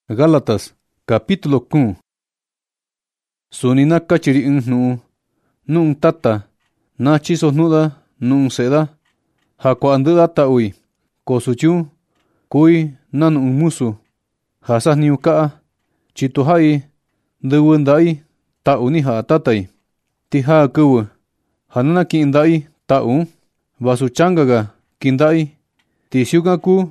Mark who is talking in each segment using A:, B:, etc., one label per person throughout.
A: Gálatas, capítulo 5. Sunina kachiri nung tata, na chiso nuda nung seda, hakwa andada taui, kosuchu, kui nan musu, hasas niuka, chituhai, dewendai, tauni ha tatai, tiha kuwe, hanana kindai, tau, basuchangaga, kindai, tisiugaku,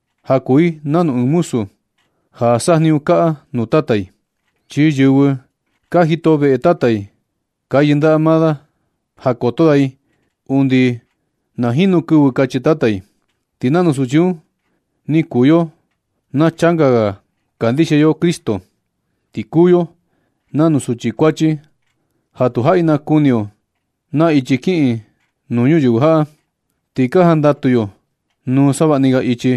A: hakui nan musu, hasas niuka no tatai, chiyuwe, kahitobe tatai, kayinda amada, hakotodai, undi, nahinu kuwe kachitatai, tinano suchu, ni kuyo, na changaga, kandisha yo Kristo, tikuyo, nanu suchikwachi, hatuhai na kunio, na ichiki, nuyu yuha, tika handatuyo, nu sabaniga ichi,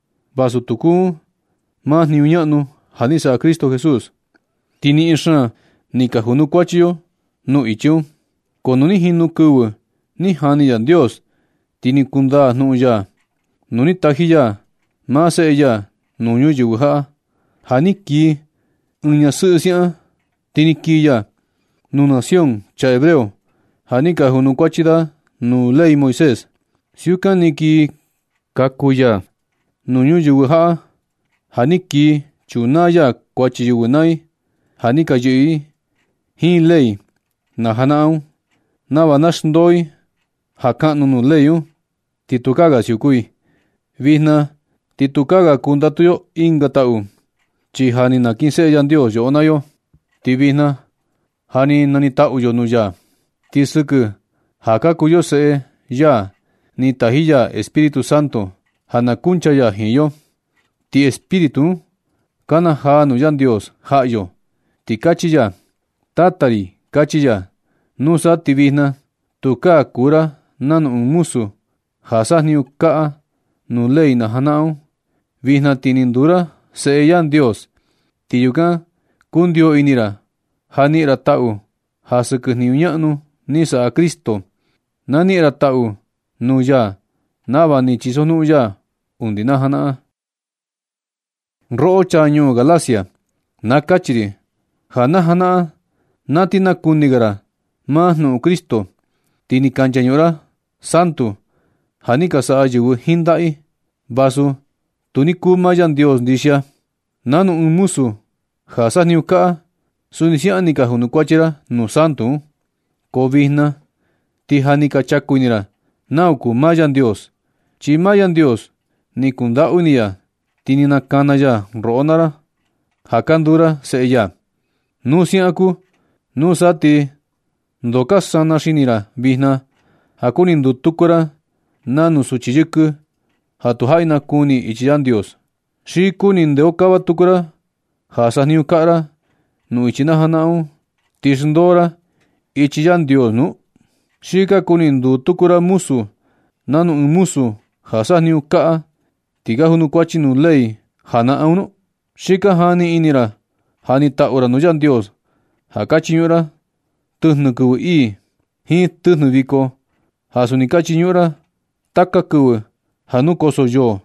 A: basutuku, mas ni uñanu, hanisa a Cristo Jesús. Tini isha, ni kahunu kwachiyo, no ichu, kono ni hinu kuwe, ni hani ya Dios, tini kunda no ya, no ni tahiya, mas ella, no yu yuha, hani ki, unya susia, tini ki ya, no nación, cha hebreo, hani kahunu kwachida, no ley Moisés, siuka ni ki, kakuya, no yu yuha, haniki chunaya kwachi yuwenai hanika yi hin lei na hanau na banashdoi hakanu no leyu titukaga siukui vihna titukaga kundatuyo ingatau chi hani na kinse yan Dios yo onayo tibihna hani nani tau yo nuya tisuku hakakuyo se ya ni tahiya Espíritu Santo hanakuncha ya hiyo ti espíritu, kana ha no yan Dios, ha yo, ti kachiya, tatari, kachiya, nusa tibihna, tuka kura, nanu musu, hasas ni ukaa, nu ley na hanao, vihna tinindura, se yan Dios, ti yuka, kundio inira, hani ratau, hasuk ni uñanu, nisa a Cristo, nani ratau, nu ya, naba ni chiso nu ya, undina hanaa. Ro chaño Galacia, na kachiri, hana, natina kunigara, mas no Cristo, tini kanchañora, santo, hanika sa ayu hindai, basu, tuniku mayan Dios disha, nanu musu, hasas niuka, sunisia nika hunukwachira, no santo, kovihna, ti hanika chakuinira, nauku mayan Dios, chi mayan Dios, nikunda unia, tinina kanaya roonara, hakandura seya. Nusiaku, nusati, ndoka sana shinira, bihna, hakunin dutukura, nanu suchiyiku, hatuhaina kuni ichiyan Dios. Shi kunin deokawa tukura, hasas niukara, nu ichina hanau, tisndora, ichiyan Dios nu. Shika kunin dutukura musu, nanu musu, hasas niukaa, tiga hunu kwachi nu ley, hana aunu, shika hani inira, hani taura no yan Dios, hakachinyura, tuhnu kuwe hi tuhnu viko, hasunikachinyura, taka kuwe, hanu koso yo,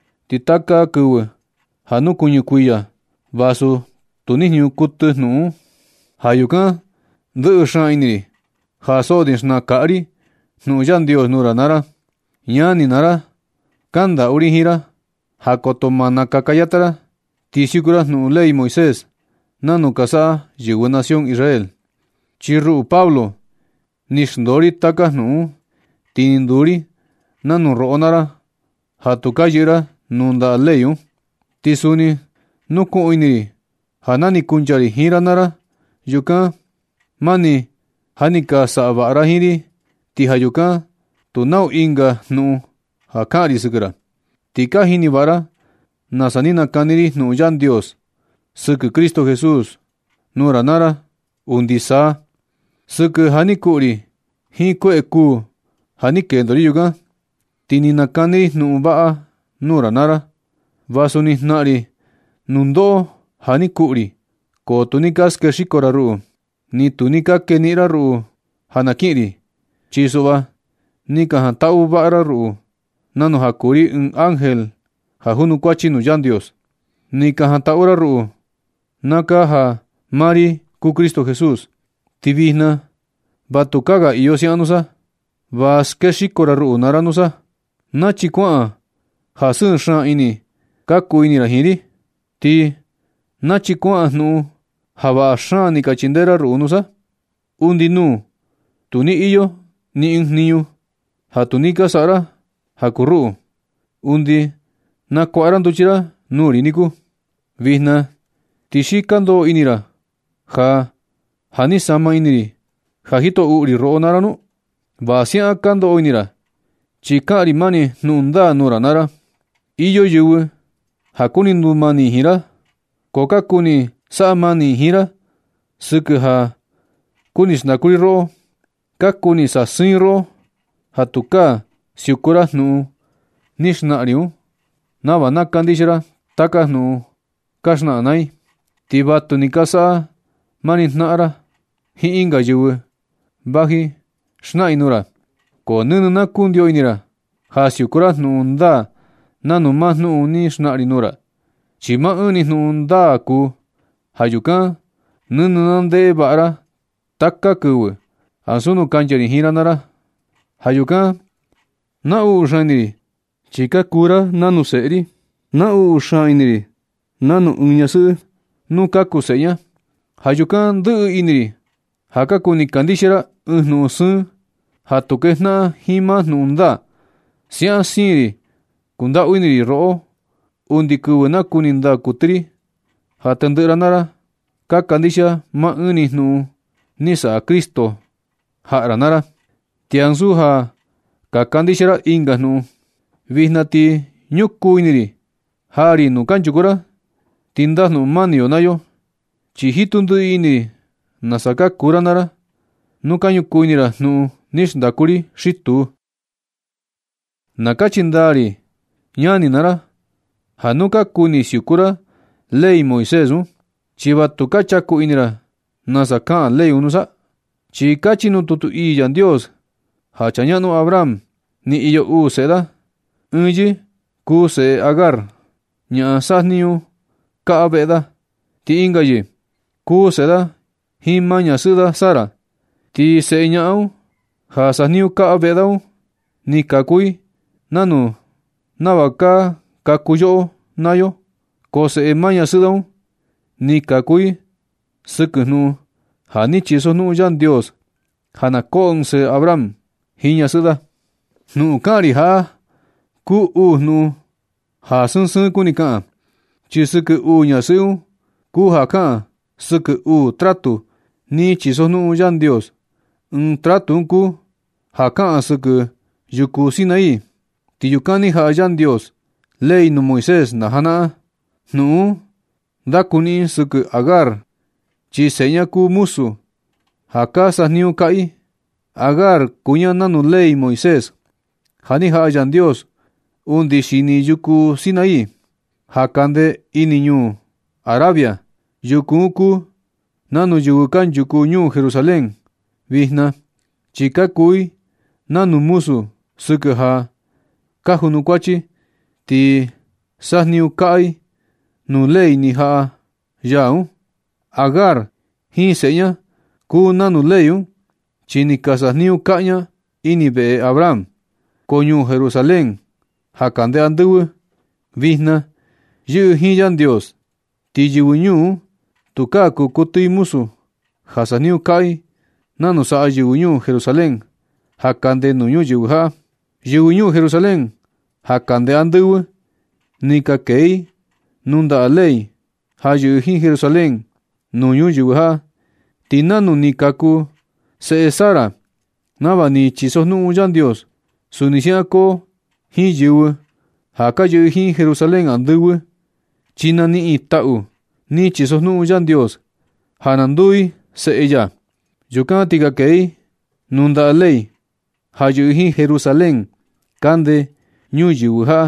A: titaka kuwe, hanu kunyukuya, vasu, tunihnu kutuhnu, hayuka, dusha iniri, haso dinshna kaari, nu yan Dios nura nara, yani nara, kanda urihira, hakotomana kakayatara, tisukura nu ley Moisés, nanu kasa yuwe nación Israel. Chiru Pablo, nishdori taka nu, tininduri, nanu roonara, hatukayira, nunda leyu, tisuni, nuku iniri, hanani kunjari hiranara, yuka, mani, hanika saabara hiri, tihayuka, tunau inga nu, hakari sukura. Tika hinibara, nasanina kaniri nu yan Dios, suku Cristo Jesús, nura nara, undisa, suku hanikuri, hi kue ku, hanikendori yuga, tinina kaniri nu baa, nura nara, vasuni nari, nundo, hanikuri, ko tunikas keshikora ru, ni tunika kenira ru, hanakiri, chisoba, nika hantau baara ru, nanu hakuri un ángel, hahunu kwachi nu yan Dios. nika jataura ru'u naka ja mari kuu Cristo Jesús. Ti vijna va tukaga iyo sia'nusa, va skexikora ru'u naranusa. Nachi kua'an ja sɨɨn xaan ini kaku inira jin ri, ti nachi kua'an jnu'u ja va'a xaan ni ka chindera ru'u nusa. Undi nuu tu ni iyo ni ɨɨn jniñu ja tu ni ka sa'a ra ja kuu ru'u, undi nakua'a ra nduchi ra nuu ri niku. Vijna ti xika ndoo ini ra ja ni sama ini ri ja jito u'u ri ro'o nara nu. Va sia'an ka ndoo ini ra, chi ka'an ri mani jnu'u ndaa nuu ra nara. Iyo yɨvɨ ja kuni ndumani jin ra, ko ka kuni sa'a mani jin ra sɨkɨ ja kuni xndaku ri ro'o. Ka kuni sasɨɨn ro'o ja tukaa siuku ra jnu'u ni xna'a ri un, nava na kandixia ra taka jnu'u ka xna'a nai. Ti vatu ni ka sa'a mani jna'a ra jin inga yɨvɨ vaji xna'i nuu ra, ko nɨnɨ na kundio ini ra ja siuku ra jnu'u ndaa nanu maa jnu'u ni xna'a ri nuu ra. Chi maa ɨɨn ni jnu'u ndaa kuu ja yukan nɨnɨ na nde'e va'a ra taka kɨvɨ ansu nu kancha ri jin ra nara. Ja yukan na u'u xaan ini ri chi ka kuu ra nanu se'e ri. Na u'u xaan ini ri nanu ɨɨn ñasɨ'ɨ nu kaku se'e ña. Ja yukan ndɨ'ɨ ini ri ja ka kuni kandixia ra ɨɨn jnu'u sɨɨn ja tu kejna'a jin maa jnu'u ndaa. Sia'an siin ri kunda'u ini ri ro'o undi kɨvɨ na kuni ndaa kuɨtɨ ri ja tandɨ'ɨ ra nara ka kandixia maa ɨɨn ni jnu'u ni sa'a Cristo ja'a ra nara. Ti ansu ja ka kandixia ra inga jnu'u. Vijna ti ñuku ini ri jaa ri nuu kanchuku ra, ti ndajnu'u mani yo naa yo, chi jitu ndɨ'ɨ ini ri nasa ka kuu ra nara nu ka ñuku ini ra jnu'u ni xndaku ri xi tuu. Na kachi ndaa ri ñani nara ja nu ka kuni siuku ra ley Moisés un, chi vatu ka chaku ini ra nasa ka'an ley un nusa. Chi kachi nu tutu ii Yandios ja cha ña'nu Abraham ni iyo uu se'e da. Ɨɨn yɨ kuu se'e Agar, ña'a sajniñu ka'a ve'e da. Ti inga yɨ kuu se'e da jin maa ñasɨ'ɨ da Sara. Ti se'e ña'a un ja sajniñu ka'a ve'e da un ni kaku i nanu nava ka kaku yo'o naa yo. Ko se'e maa ñasɨ'ɨ da un ni kaku i sɨkɨ jnu'u ja ni chisojnu'un Yandios ja na ko'o ɨɨn se'e Abraham jin ñasɨ'ɨ da. Jnu'u ka'an ri ja'a kuu uu jnu'u ja sɨɨn sɨɨn kuni ka'an, chi sɨkɨ uu ñasɨ'ɨ un kuu ja ka'an sɨkɨ uu tratu ni chisojnu'un Yandios. Ɨɨn tratu un kuu ja ka'an sɨkɨ yuku Sinaí. Ti yukan ni ja'a Yandios ley nu Moisés na jana'a. Jnu'u un ndaku ni sɨkɨ Agar, chi se'e ña kuu musu ja ka sajniñu ka'i. Agar kuu ña nanu ley Moisés ja ni ja'a Yandios undi xini yuku Sinaí ja kande ini ñuu Arabia. Yuku un kuu nanu yɨvɨ kanchuku ñuu Jerusalén vijna, chi ka kuu i nanu musu sɨkɨ ja ka junukuatyi, ti sajniñu ka'a i nu ley ni ja'a yaa un. Agar jin se'e ña kuu nanu ley un, chi ni ka sajniñu ka'a ña ini ve'e Abraham, ko ñuu Jerusalén ja kande andɨvɨ. Vijna yɨ'ɨ jin Yandios, ti yɨvɨ ñuu un tukaa kuu kuɨtɨ i musu ja sajniñu ka'a i nanu sa'a yɨvɨ ñuu Jerusalén ja kande nuu ñuyɨvɨ ja'a. Yɨvɨ ñuu Jerusalén ja kande andɨvɨ ni ka kee i nuu nda'a ley ja yɨ'ɨ jin Jerusalén nuu ñuyɨvɨ ja'a. Ti nanu ni kaku se'e Sara nava ni chisojnu'un Yandios, suni si'an koo jin yɨvɨ ja ka yɨ'ɨ jin Jerusalén andɨvɨ, chi nani'i ta'u ni chisojnu'un Yandios ja na nduu i se'e ya. Yukan ti ka kee i nuu nda'a ley ja yɨ'ɨ jin Jerusalén kande ñuyɨvɨ ja'a.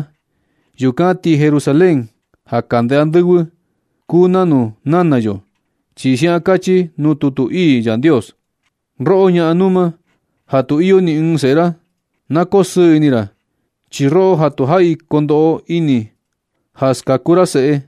A: Yukan ti Jerusalén ja kande andɨvɨ kuu nanu nana yo, chi si'an katyi nu tutu ii Yandios. Ro'o ña'a numa ja tu iyo ni ɨɨn se'e ra, na koo sɨɨ ini ra, chi ro'o ja tu ja'i kondo'o ini ja skaku ra se'e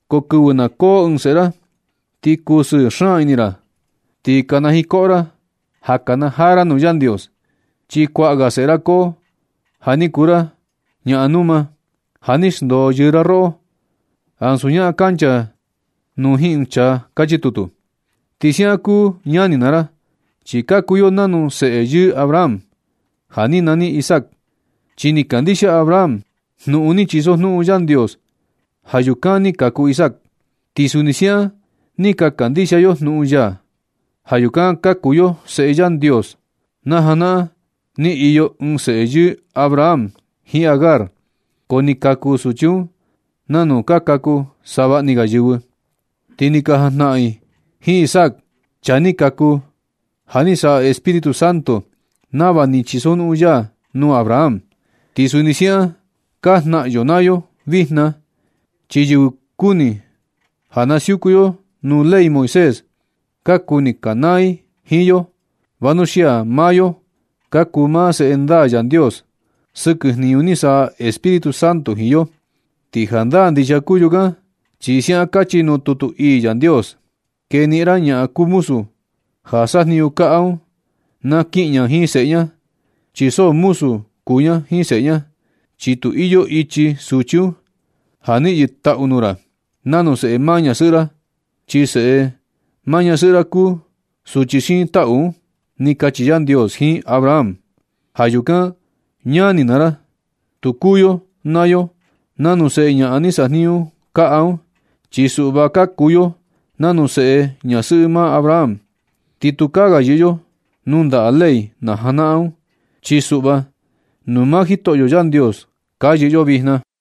A: Ko kɨvɨ na koo ɨɨn se'e ra, ti kusɨ xaan ini ra, ti kanajiko'o ra ja kanajaa ra nuu Yandios, tyi kua'a ga se'e ra koo ja ni kuu ra ña'a numa, ja ni xndoo yɨɨ ra ro'o, ansu ña'a kancha nuu jin ɨɨn chaa, katyi tutu. Ti sia'an kuu ñani na ra, tyi kaku yo nanu se'e yɨɨ Abraham, ja ni nani Isaac, tyi ni kandixia Abraham jnu'un ni chisojnu'un Yandios, ja yukan ni kaku Isaac. Ti suni sia'an ni ka kandixia yo jnu'un ya, ja yukan kaku yo se'e Yandios. Na jana'a ni iyo ɨɨn se'e yɨɨ Abraham jin Agar, ko ni kaku sutyi un nanu ka kaku sava'a‑ni‑ka yɨvɨ. Ti ni ka jajna'i jin Isaac, chaa ni kaku ja ni sa'a Espíritu Santo nava ni chisojnu'un ya nuu Abraham. Ti suni sia'an ka jna'yo naa yo vijna, tyi yɨvɨ kuni ja nasiuku yo nuu ley Moisés ka kuni kanaa i jin yo, vanuxia maa yo ka kuu maa se'e ndaa Yandios sɨkɨ jniñu ni sa'a Espíritu Santo jin yo. Ti jandaa ndixia kuu yukan, tyi sia'an katyi nuu tutu ii Yandios: Keni'i ra ña'a kuu musu ja sajniñu ka'a un na ki'in ña jin se'e ña, tyi so musu kuu ña jin se'e ña, tyi tu iyo ityi sutyi un ja ni'yi ta'u nuu ra nanu se'e maa ñasɨ'ɨ ra, tyi se'e maa ñasɨ'ɨ ra kuu sutyi xiin ta'u un, ni katyi Yandios jin Abraham. Ja yukan, ñani‑na ra, tu kuu yo naa yo nanu se'e ña'a ni sajniñu ka'a un, tyi su'va ka kuu yo nanu se'e ñasɨ'ɨ maa Abraham. Ti tukaa ga yɨ'ɨ yo nuu nda'a ley na jana'a un, tyi su'va nuu maa Jito'yo Yandios kaa yɨ'ɨ yo vijna.